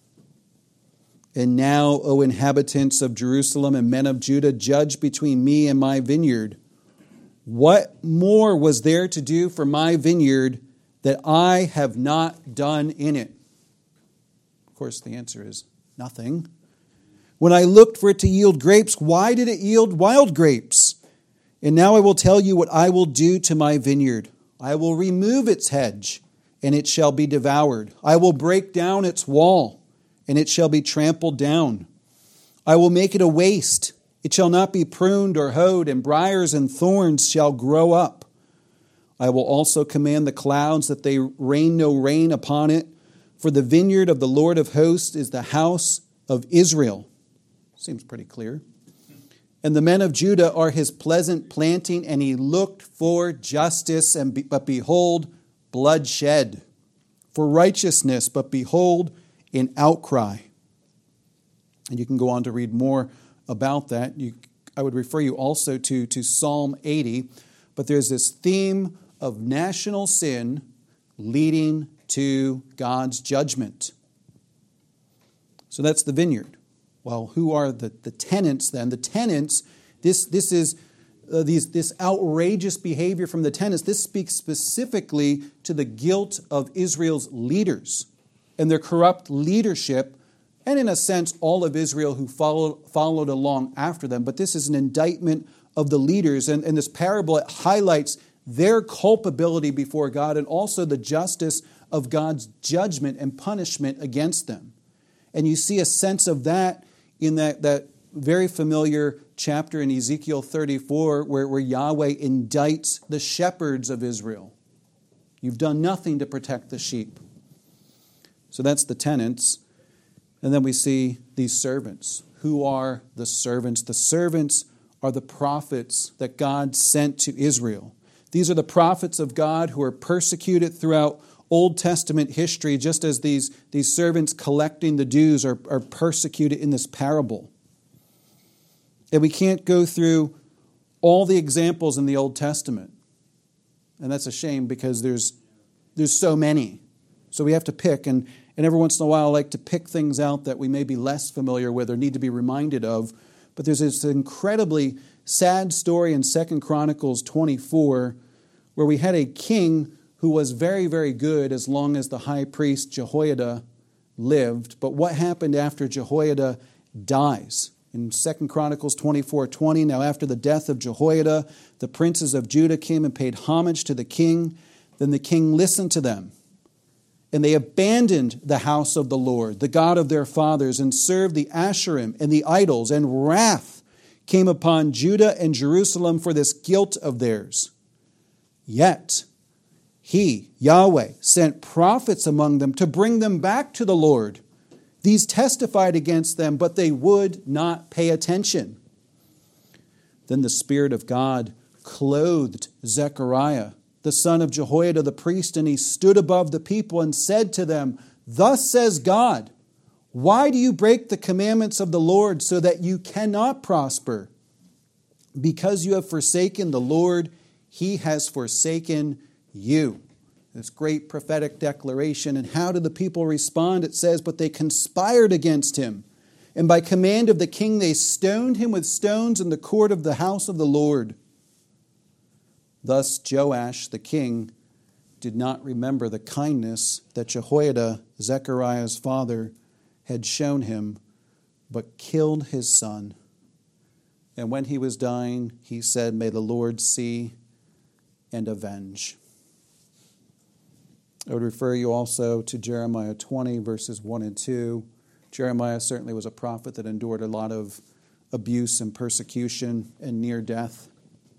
And now, O inhabitants of Jerusalem and men of Judah, judge between me and my vineyard. What more was there to do for my vineyard that I have not done in it?" Of course, the answer is nothing. "When I looked for it to yield grapes, why did it yield wild grapes? And now I will tell you what I will do to my vineyard. I will remove its hedge, and it shall be devoured. I will break down its wall, and it shall be trampled down. I will make it a waste. It shall not be pruned or hoed, and briars and thorns shall grow up. I will also command the clouds that they rain no rain upon it. For the vineyard of the Lord of hosts is the house of Israel." Seems pretty clear. "And the men of Judah are his pleasant planting, and he looked for justice, and be, but behold, bloodshed. For righteousness, but behold, an outcry." And you can go on to read more about that. You, I would refer you also to, to Psalm eighty. But there's this theme of national sin leading to God's judgment. So that's the vineyard. Well, who are the, the tenants then? The tenants, this, this is uh, these, this outrageous behavior from the tenants. This speaks specifically to the guilt of Israel's leaders and their corrupt leadership, and in a sense, all of Israel who followed, followed along after them. But this is an indictment of the leaders. And in this parable, it highlights their culpability before God and also the justice of God's judgment and punishment against them. And you see a sense of that in that, that very familiar chapter in Ezekiel thirty-four where, where Yahweh indicts the shepherds of Israel. You've done nothing to protect the sheep. So that's the tenants. And then we see these servants. Who are the servants? The servants are the prophets that God sent to Israel. These are the prophets of God who are persecuted throughout Old Testament history, just as these, these servants collecting the dues are, are persecuted in this parable. And we can't go through all the examples in the Old Testament. And that's a shame because there's there's so many. So we have to pick, and, and every once in a while I like to pick things out that we may be less familiar with or need to be reminded of. But there's this incredibly sad story in Second Chronicles twenty-four where we had a king who was very, very good as long as the high priest Jehoiada lived. But what happened after Jehoiada dies? In Second Chronicles twenty-four twenty, now after the death of Jehoiada, the princes of Judah came and paid homage to the king. Then the king listened to them. And they abandoned the house of the Lord, the God of their fathers, and served the Asherim and the idols. And wrath came upon Judah and Jerusalem for this guilt of theirs. Yet he, Yahweh, sent prophets among them to bring them back to the Lord. These testified against them, but they would not pay attention. Then the Spirit of God clothed Zechariah, the son of Jehoiada the priest, and he stood above the people and said to them, "Thus says God, why do you break the commandments of the Lord so that you cannot prosper? Because you have forsaken the Lord, he has forsaken you." This great prophetic declaration. And how did the people respond? It says, "But they conspired against him, and by command of the king they stoned him with stones in the court of the house of the Lord." Thus Joash the king did not remember the kindness that Jehoiada, Zechariah's father, had shown him, but killed his son. And when he was dying, he said, "May the Lord see and avenge." I would refer you also to Jeremiah twenty, verses one and two. Jeremiah certainly was a prophet that endured a lot of abuse and persecution and near death.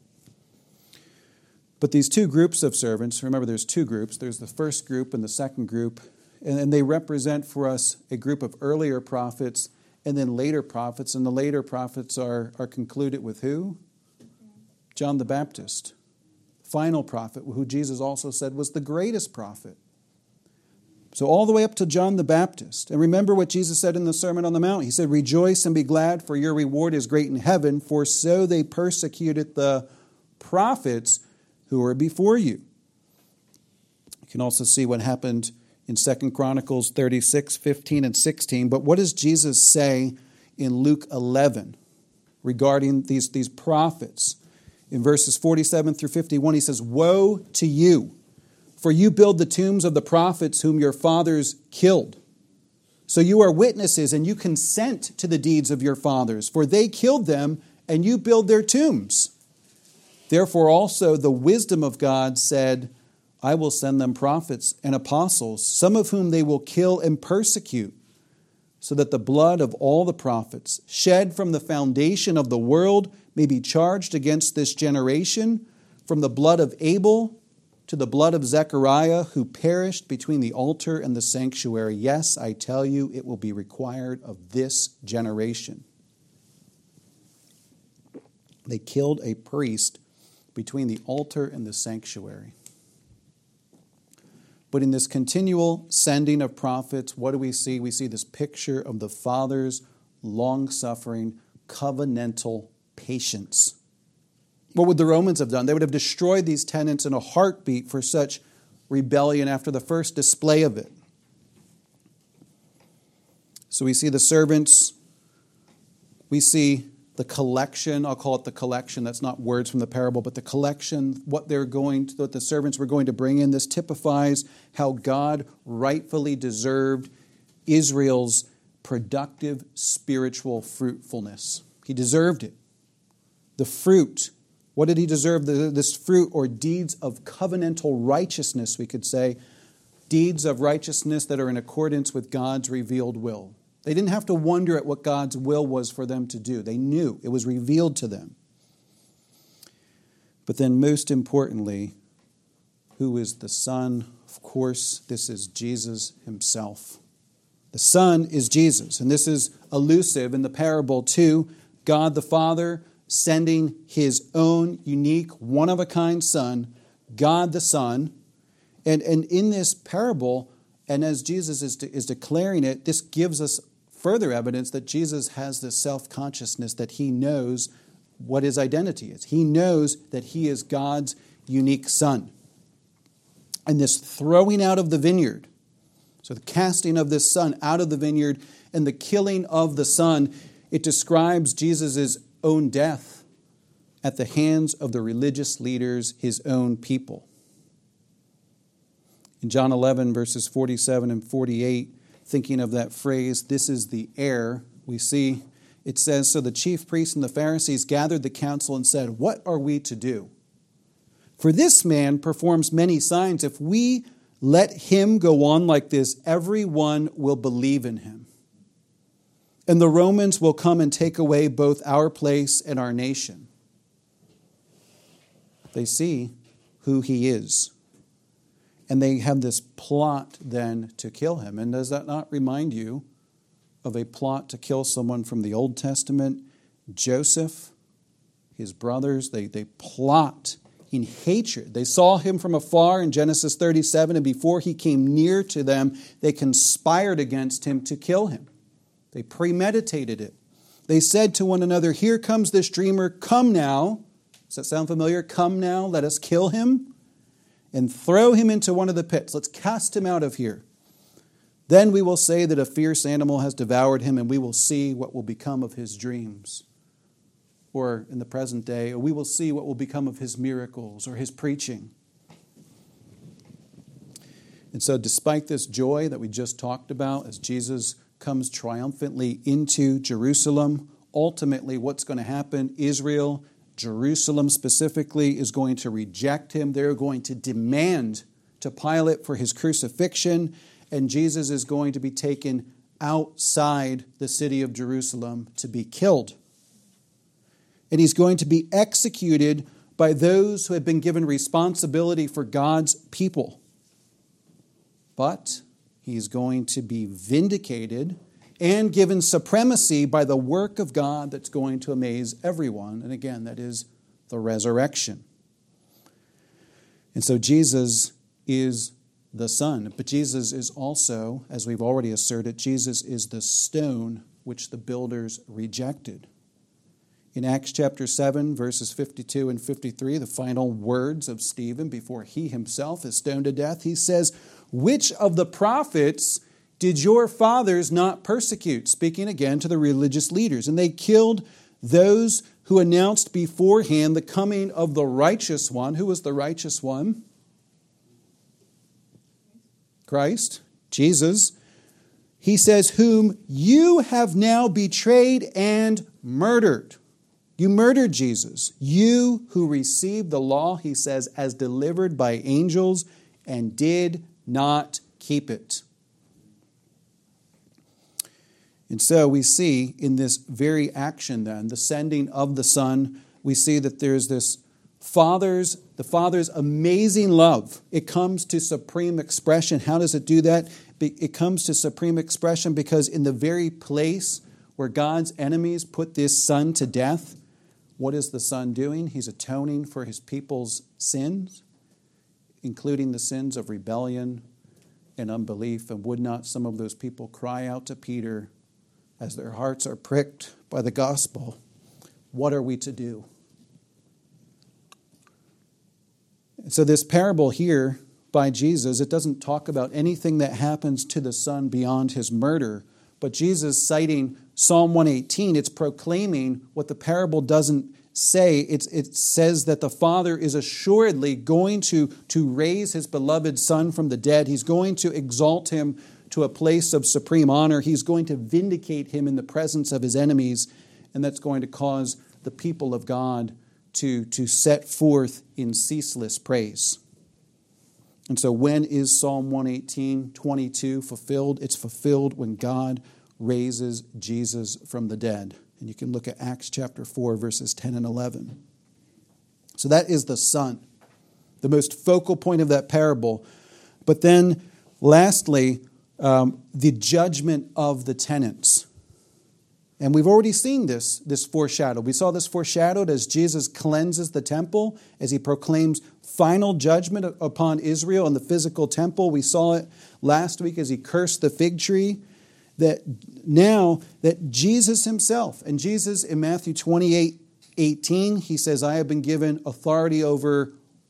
But these two groups of servants, remember there's two groups. There's the first group and the second group. And they represent for us a group of earlier prophets and then later prophets. And the later prophets are, are concluded with who? John the Baptist. Final prophet, who Jesus also said was the greatest prophet. So all the way up to John the Baptist. And remember what Jesus said in the Sermon on the Mount. He said, "Rejoice and be glad, for your reward is great in heaven, for so they persecuted the prophets who were before you." You can also see what happened in Second Chronicles thirty-six, fifteen, and sixteen. But what does Jesus say in Luke eleven regarding these, these prophets? In verses forty-seven through fifty-one, he says, "Woe to you, for you build the tombs of the prophets whom your fathers killed. So you are witnesses, and you consent to the deeds of your fathers, for they killed them, and you build their tombs. Therefore also the wisdom of God said, I will send them prophets and apostles, some of whom they will kill and persecute, so that the blood of all the prophets shed from the foundation of the world may be charged against this generation, from the blood of Abel to the blood of Zechariah, who perished between the altar and the sanctuary. Yes, I tell you, it will be required of this generation." They killed a priest between the altar and the sanctuary. But in this continual sending of prophets, what do we see? We see this picture of the Father's long-suffering, covenantal patience. What would the Romans have done? They would have destroyed these tenets in a heartbeat for such rebellion after the first display of it. So we see the servants, we see the collection, I'll call it the collection, that's not words from the parable, but the collection, what they're going to, what the servants were going to bring in. This typifies how God rightfully deserved Israel's productive spiritual fruitfulness. He deserved it. The fruit, what did he deserve? The, this fruit or deeds of covenantal righteousness, we could say, deeds of righteousness that are in accordance with God's revealed will. They didn't have to wonder at what God's will was for them to do. They knew it was revealed to them. But then most importantly, who is the Son? Of course, this is Jesus himself. The Son is Jesus. And this is elusive in the parable to God the Father sending his own unique, one-of-a-kind Son, God the Son. And, and in this parable, and as Jesus is, de- is declaring it, this gives us further evidence that Jesus has this self-consciousness that he knows what his identity is. He knows that he is God's unique Son. And this throwing out of the vineyard, so the casting of this son out of the vineyard and the killing of the son, it describes Jesus' own death at the hands of the religious leaders, his own people. In John eleven, verses forty-seven and forty-eight, thinking of that phrase, this is the heir, we see it says, so the chief priests and the Pharisees gathered the council and said, what are we to do? For this man performs many signs. If we let him go on like this, everyone will believe in him. And the Romans will come and take away both our place and our nation. They see who he is. And they have this plot then to kill him. And does that not remind you of a plot to kill someone from the Old Testament? Joseph, his brothers, they, they plot in hatred. They saw him from afar in Genesis thirty-seven, and before he came near to them, they conspired against him to kill him. They premeditated it. They said to one another, here comes this dreamer, come now. Does that sound familiar? Come now, let us kill him and throw him into one of the pits. Let's cast him out of here. Then we will say that a fierce animal has devoured him, and we will see what will become of his dreams. Or in the present day, we will see what will become of his miracles or his preaching. And so despite this joy that we just talked about as Jesus comes triumphantly into Jerusalem, ultimately what's going to happen? Israel, Jerusalem specifically, is going to reject him. They're going to demand to Pilate for his crucifixion, and Jesus is going to be taken outside the city of Jerusalem to be killed. And he's going to be executed by those who have been given responsibility for God's people. But he's going to be vindicated and given supremacy by the work of God that's going to amaze everyone. And again, that is the resurrection. And so Jesus is the Son. But Jesus is also, as we've already asserted, Jesus is the stone which the builders rejected. In Acts chapter seven, verses fifty-two and fifty-three, the final words of Stephen before he himself is stoned to death, he says, which of the prophets did your fathers not persecute? Speaking again to the religious leaders. And they killed those who announced beforehand the coming of the righteous one. Who was the righteous one? Christ, Jesus. He says, whom you have now betrayed and murdered. You murdered Jesus. You who received the law, he says, as delivered by angels and did not keep it. And so we see in this very action then, the sending of the Son, we see that there's this Father's, the Father's amazing love. It comes to supreme expression. How does it do that? It comes to supreme expression because in the very place where God's enemies put this Son to death, what is the Son doing? He's atoning for his people's sins, including the sins of rebellion and unbelief. And would not some of those people cry out to Peter as their hearts are pricked by the gospel, what are we to do? So this parable here by Jesus, it doesn't talk about anything that happens to the Son beyond his murder, but Jesus, citing Psalm one eighteen, it's proclaiming what the parable doesn't say. It's, it says that the Father is assuredly going to, to raise his beloved Son from the dead. He's going to exalt him to a place of supreme honor. He's going to vindicate him in the presence of his enemies, and that's going to cause the people of God to, to set forth in ceaseless praise. And so when is Psalm one eighteen, twenty-two fulfilled? It's fulfilled when God raises Jesus from the dead. And you can look at Acts chapter four, verses ten and eleven. So that is the Son, the most focal point of that parable. But then, lastly, um, the judgment of the tenants. And we've already seen this, this foreshadowed. We saw this foreshadowed as Jesus cleanses the temple, as he proclaims final judgment upon Israel and the physical temple. We saw it last week as he cursed the fig tree. That now that Jesus himself, and Jesus in Matthew twenty-eight eighteen, he says, I have been given authority over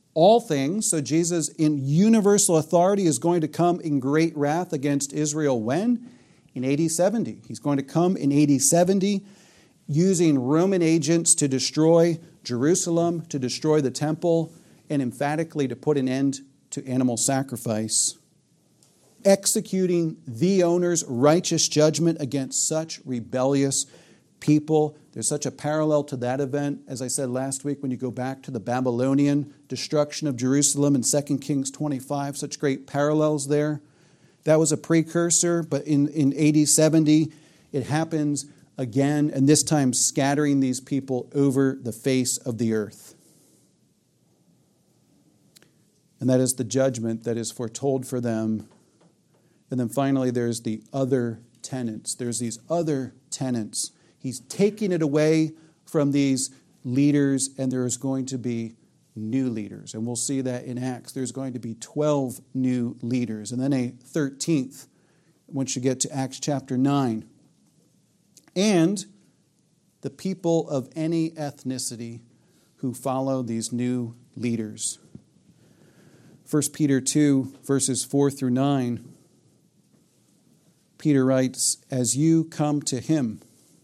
all things. So Jesus, in universal authority, is going to come in great wrath against Israel when? In A D seventy. He's going to come in A D seventy using Roman agents to destroy Jerusalem, to destroy the temple, and emphatically to put an end to animal sacrifice, executing the owner's righteous judgment against such rebellious people. There's such a parallel to that event, as I said last week, when you go back to the Babylonian destruction of Jerusalem in Second Kings twenty-five, such great parallels there. That was a precursor, but in, in A D seventy, it happens again, and this time scattering these people over the face of the earth. And that is the judgment that is foretold for them. And then finally, there's the other tenants. There's these other tenants. He's taking it away from these leaders, and there is going to be new leaders. And we'll see that in Acts. There's going to be twelve new leaders. And then a thirteenth, once you get to Acts chapter nine. And the people of any ethnicity who follow these new leaders. First Peter two, verses four through nine. Peter writes, "As you come to him,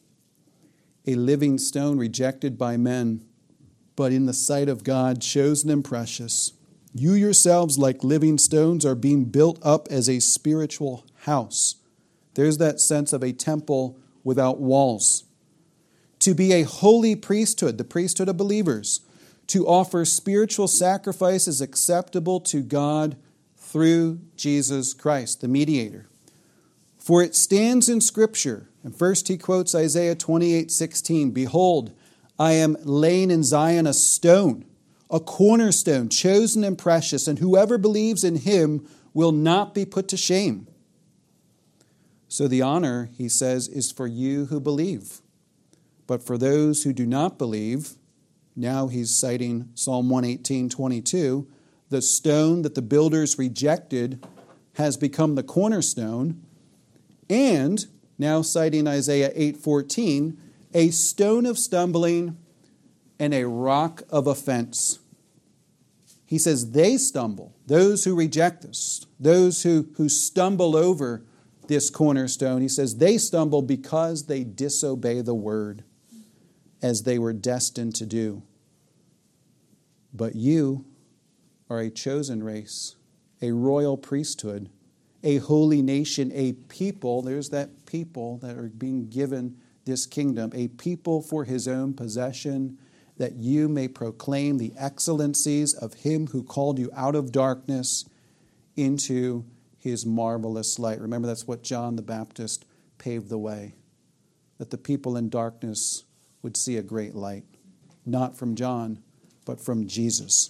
a living stone rejected by men, but in the sight of God chosen and precious, you yourselves, like living stones, are being built up as a spiritual house." There's that sense of a temple without walls. "To be a holy priesthood," the priesthood of believers, "to offer spiritual sacrifices acceptable to God through Jesus Christ," the mediator. "For it stands in Scripture," and first he quotes Isaiah twenty-eight sixteen, "Behold, I am laying in Zion a stone, a cornerstone, chosen and precious, and whoever believes in him will not be put to shame." So the honor, he says, is for you who believe. But for those who do not believe, now he's citing Psalm one eighteen twenty-two, the stone that the builders rejected has become the cornerstone, and now citing Isaiah eight fourteen, a stone of stumbling and a rock of offense. He says they stumble, those who reject this, those who, who stumble over this cornerstone. He says they stumble because they disobey the word as they were destined to do. But you are a chosen race, a royal priesthood, a holy nation, a people. There's that people that are being given this kingdom, a people for his own possession, that you may proclaim the excellencies of him who called you out of darkness into his marvelous light. Remember, that's what John the Baptist paved the way, that the people in darkness would see a great light, not from John, but from Jesus.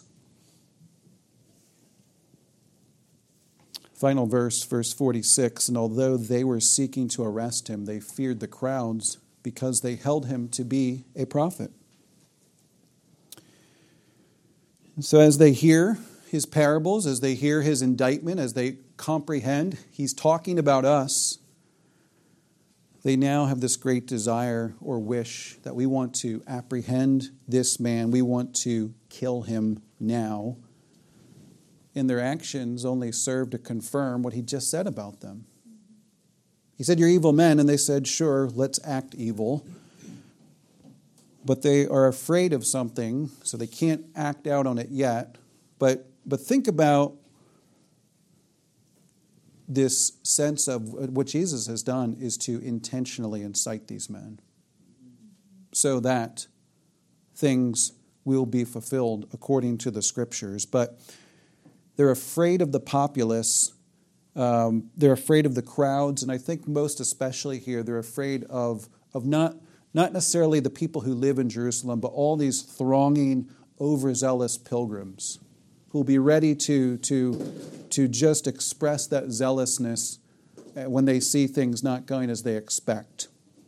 Final verse, verse forty-six, "And although they were seeking to arrest him, they feared the crowds because they held him to be a prophet." So as they hear his parables, as they hear his indictment, as they comprehend, he's talking about us, they now have this great desire or wish that we want to apprehend this man. We want to kill him now. And their actions only serve to confirm what he just said about them. He said, "You're evil men," and they said, "Sure, let's act evil." But they are afraid of something, so they can't act out on it yet. But but think about this sense of what Jesus has done is to intentionally incite these men so that things will be fulfilled according to the Scriptures. But they're afraid of the populace. Um, they're afraid of the crowds. And I think most especially here, they're afraid of, of not, not necessarily the people who live in Jerusalem, but all these thronging, overzealous pilgrims who will be ready to, to, to just express that zealousness when they see things not going as they expect.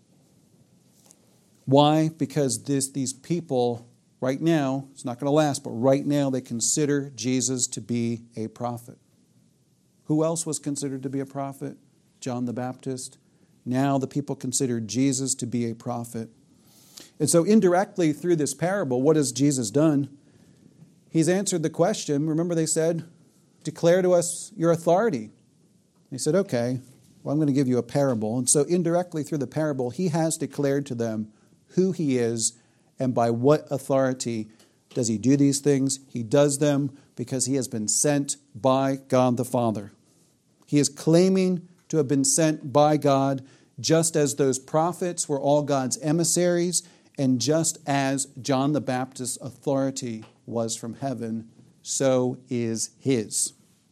Why? Because this, these people, right now, it's not going to last, but right now they consider Jesus to be a prophet. Who else was considered to be a prophet? John the Baptist. Now the people consider Jesus to be a prophet. And so indirectly through this parable, what has Jesus done? He's answered the question. Remember they said, declare to us your authority. He said, okay, well, I'm going to give you a parable. And so indirectly through the parable, he has declared to them who he is and by what authority does he do these things. He does them because he has been sent by God the Father. He is claiming to have been sent by God, just as those prophets were all God's emissaries, and just as John the Baptist's authority was from heaven, so is his.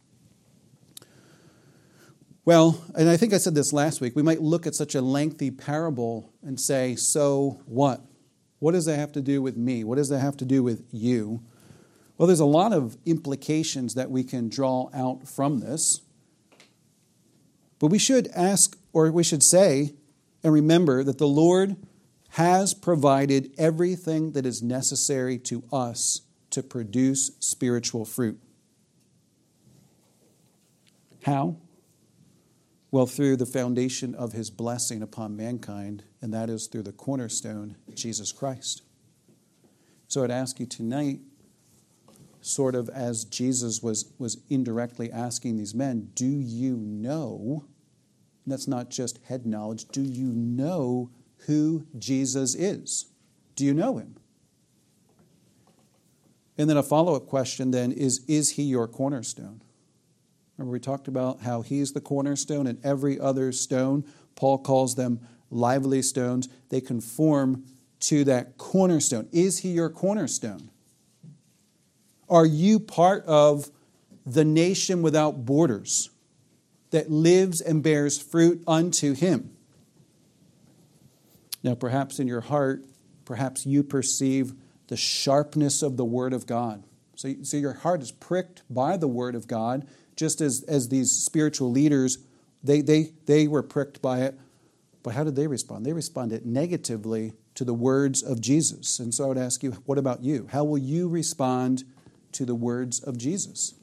Well, and I think I said this last week, we might look at such a lengthy parable and say, so what? What does that have to do with me? What does that have to do with you? Well, there's a lot of implications that we can draw out from this. But we should ask, or we should say, and remember that the Lord has provided everything that is necessary to us to produce spiritual fruit. How? Well, through the foundation of his blessing upon mankind, and that is through the cornerstone, Jesus Christ. So I'd ask you tonight, sort of as Jesus was, was indirectly asking these men, do you know, and that's not just head knowledge, do you know who Jesus is? Do you know him? And then a follow-up question then is, is he your cornerstone? Remember we talked about how he's the cornerstone and every other stone, Paul calls them lively stones. They conform to that cornerstone. Is he your cornerstone? Are you part of the nation without borders that lives and bears fruit unto him? Now, perhaps in your heart, perhaps you perceive the sharpness of the Word of God. So, so your heart is pricked by the Word of God, just as, as these spiritual leaders, they, they, they were pricked by it. But how did they respond? They responded negatively to the words of Jesus. And so I would ask you, what about you? How will you respond to the words of Jesus?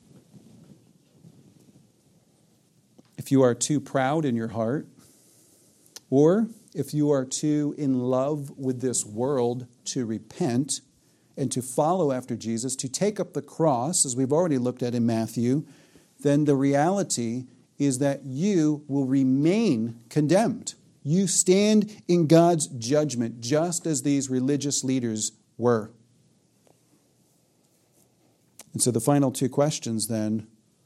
If you are too proud in your heart, or if you are too in love with this world to repent and to follow after Jesus, to take up the cross, as we've already looked at in Matthew, then the reality is that you will remain condemned. You stand in God's judgment, just as these religious leaders were. And so the final two questions then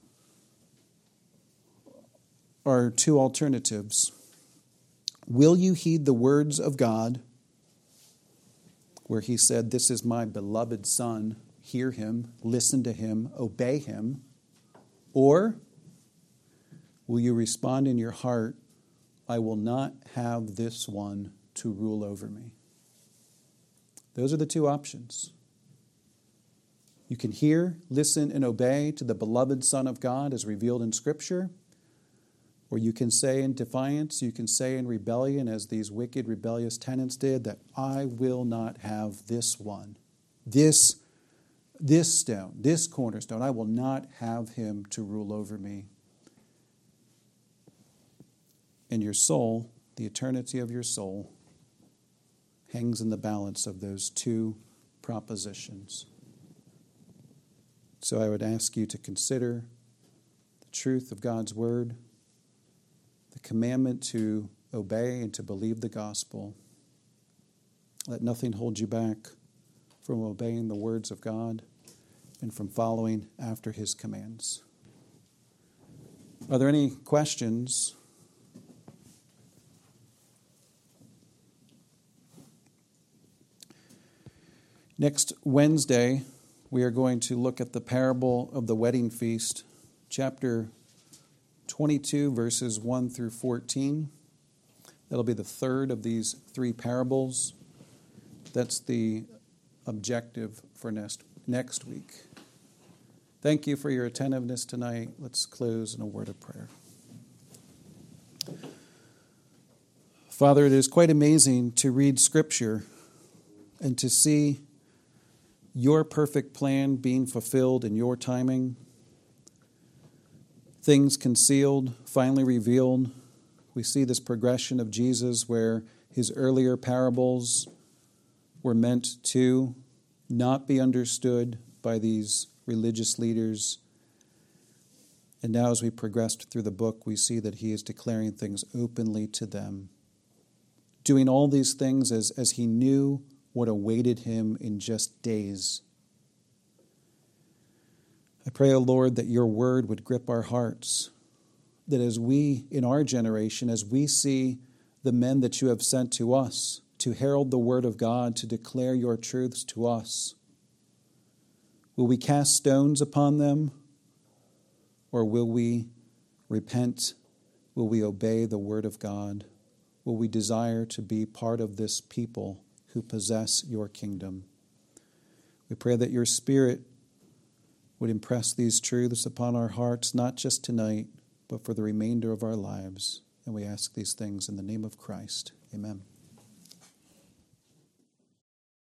are two alternatives. Will you heed the words of God, where he said, this is my beloved Son, hear him, listen to him, obey him? Or will you respond in your heart, I will not have this one to rule over me? Those are the two options. You can hear, listen, and obey to the beloved Son of God as revealed in Scripture, or you can say in defiance, you can say in rebellion, as these wicked, rebellious tenants did, that I will not have this one, this This stone, this cornerstone, I will not have him to rule over me. And your soul, the eternity of your soul, hangs in the balance of those two propositions. So I would ask you to consider the truth of God's word, the commandment to obey and to believe the gospel. Let nothing hold you back from obeying the words of God and from following after his commands. Are there any questions? Next Wednesday, we are going to look at the parable of the wedding feast, chapter twenty-two, verses one through fourteen. That'll be the third of these three parables. That's the objective for next, next week. Thank you for your attentiveness tonight. Let's close in a word of prayer. Father, it is quite amazing to read Scripture and to see your perfect plan being fulfilled in your timing. Things concealed, finally revealed. We see this progression of Jesus where his earlier parables were meant to not be understood, by these religious leaders. And now as we progressed through the book, we see that he is declaring things openly to them, doing all these things as, as he knew what awaited him in just days. I pray, O Lord, that your word would grip our hearts, that as we, in our generation, as we see the men that you have sent to us to herald the word of God, to declare your truths to us, will we cast stones upon them, or will we repent? Will we obey the word of God? Will we desire to be part of this people who possess your kingdom? We pray that your Spirit would impress these truths upon our hearts, not just tonight, but for the remainder of our lives. And we ask these things in the name of Christ. Amen.